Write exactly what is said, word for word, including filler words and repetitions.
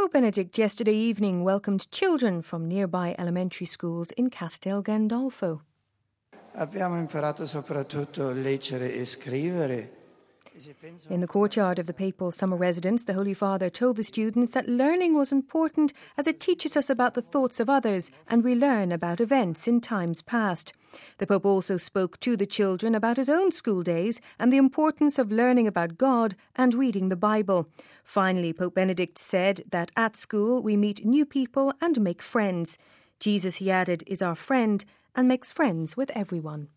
Pope Benedict yesterday evening welcomed children from nearby elementary schools in Castel Gandolfo. Abbiamo imparato soprattutto leggere e scrivere. In the courtyard of the papal summer residence, the Holy Father told the students that learning was important as it teaches us about the thoughts of others and we learn about events in times past. The Pope also spoke to the children about his own school days and the importance of learning about God and reading the Bible. Finally, Pope Benedict said that at school we meet new people and make friends. Jesus, he added, is our friend and makes friends with everyone.